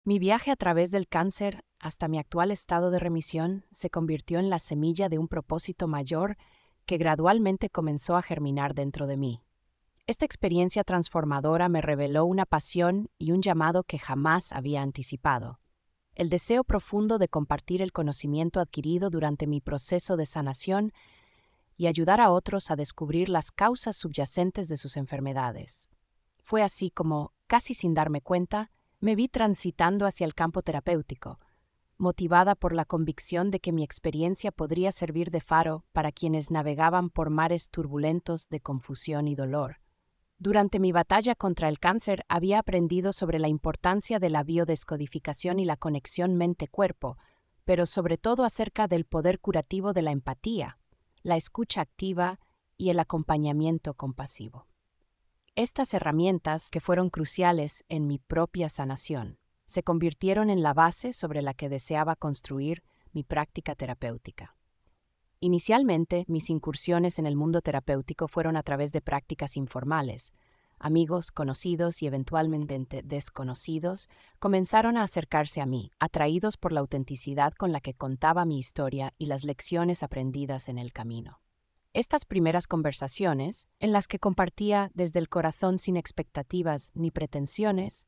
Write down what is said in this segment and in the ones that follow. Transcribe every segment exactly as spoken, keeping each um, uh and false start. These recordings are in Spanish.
Mi viaje a través del cáncer hasta mi actual estado de remisión se convirtió en la semilla de un propósito mayor que gradualmente comenzó a germinar dentro de mí. Esta experiencia transformadora me reveló una pasión y un llamado que jamás había anticipado: el deseo profundo de compartir el conocimiento adquirido durante mi proceso de sanación y ayudar a otros a descubrir las causas subyacentes de sus enfermedades. Fue así como, casi sin darme cuenta, me vi transitando hacia el campo terapéutico, motivada por la convicción de que mi experiencia podría servir de faro para quienes navegaban por mares turbulentos de confusión y dolor. Durante mi batalla contra el cáncer había aprendido sobre la importancia de la biodescodificación y la conexión mente-cuerpo, pero sobre todo acerca del poder curativo de la empatía, la escucha activa y el acompañamiento compasivo. Estas herramientas, que fueron cruciales en mi propia sanación, se convirtieron en la base sobre la que deseaba construir mi práctica terapéutica. Inicialmente, mis incursiones en el mundo terapéutico fueron a través de prácticas informales. Amigos, conocidos y eventualmente desconocidos comenzaron a acercarse a mí, atraídos por la autenticidad con la que contaba mi historia y las lecciones aprendidas en el camino. Estas primeras conversaciones, en las que compartía desde el corazón sin expectativas ni pretensiones,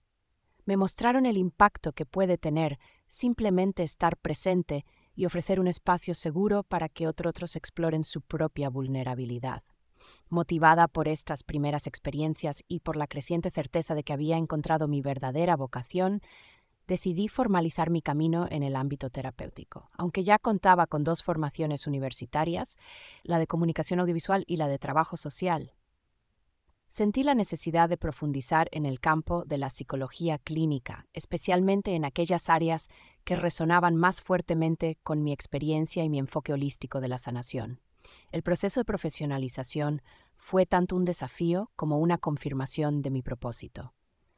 me mostraron el impacto que puede tener simplemente estar presente y ofrecer un espacio seguro para que otros exploren su propia vulnerabilidad. Motivada por estas primeras experiencias y por la creciente certeza de que había encontrado mi verdadera vocación, decidí formalizar mi camino en el ámbito terapéutico. Aunque ya contaba con dos formaciones universitarias, la de comunicación audiovisual y la de trabajo social, sentí la necesidad de profundizar en el campo de la psicología clínica, especialmente en aquellas áreas que resonaban más fuertemente con mi experiencia y mi enfoque holístico de la sanación. El proceso de profesionalización fue tanto un desafío como una confirmación de mi propósito.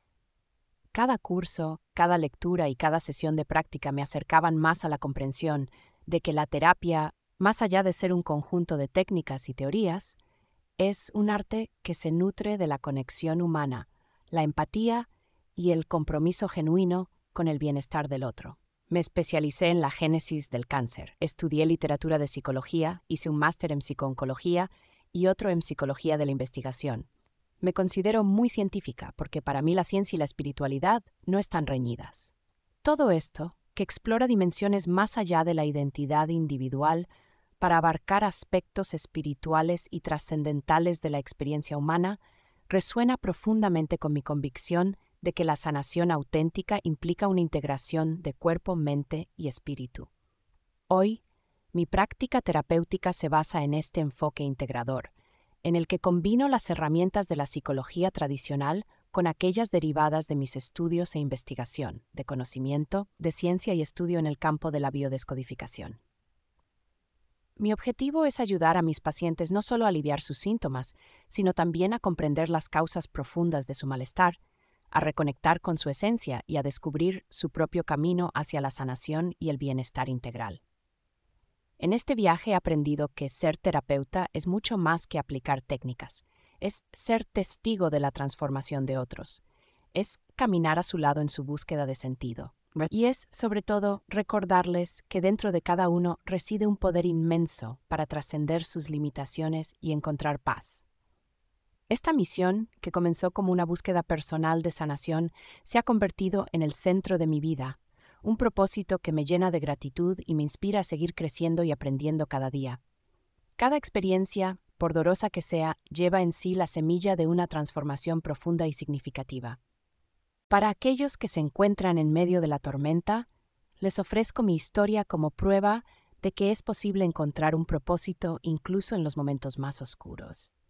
Cada curso, cada lectura y cada sesión de práctica me acercaban más a la comprensión de que la terapia, más allá de ser un conjunto de técnicas y teorías, es un arte que se nutre de la conexión humana, la empatía y el compromiso genuino con el bienestar del otro. Me especialicé en la génesis del cáncer, estudié literatura de psicología, hice un máster en psicooncología y otro en psicología de la investigación. Me considero muy científica porque para mí la ciencia y la espiritualidad no están reñidas. Todo esto, que explora dimensiones más allá de la identidad individual para abarcar aspectos espirituales y trascendentales de la experiencia humana, resuena profundamente con mi convicción de que la sanación auténtica implica una integración de cuerpo, mente y espíritu. Hoy, mi práctica terapéutica se basa en este enfoque integrador, en el que combino las herramientas de la psicología tradicional con aquellas derivadas de mis estudios e investigación, de conocimiento, de ciencia y estudio en el campo de la biodescodificación. Mi objetivo es ayudar a mis pacientes no solo a aliviar sus síntomas, sino también a comprender las causas profundas de su malestar, a reconectar con su esencia y a descubrir su propio camino hacia la sanación y el bienestar integral. En este viaje he aprendido que ser terapeuta es mucho más que aplicar técnicas, es ser testigo de la transformación de otros, es caminar a su lado en su búsqueda de sentido. Y es, sobre todo, recordarles que dentro de cada uno reside un poder inmenso para trascender sus limitaciones y encontrar paz. Esta misión, que comenzó como una búsqueda personal de sanación, se ha convertido en el centro de mi vida, un propósito que me llena de gratitud y me inspira a seguir creciendo y aprendiendo cada día. Cada experiencia, por dolorosa que sea, lleva en sí la semilla de una transformación profunda y significativa. Para aquellos que se encuentran en medio de la tormenta, les ofrezco mi historia como prueba de que es posible encontrar un propósito incluso en los momentos más oscuros.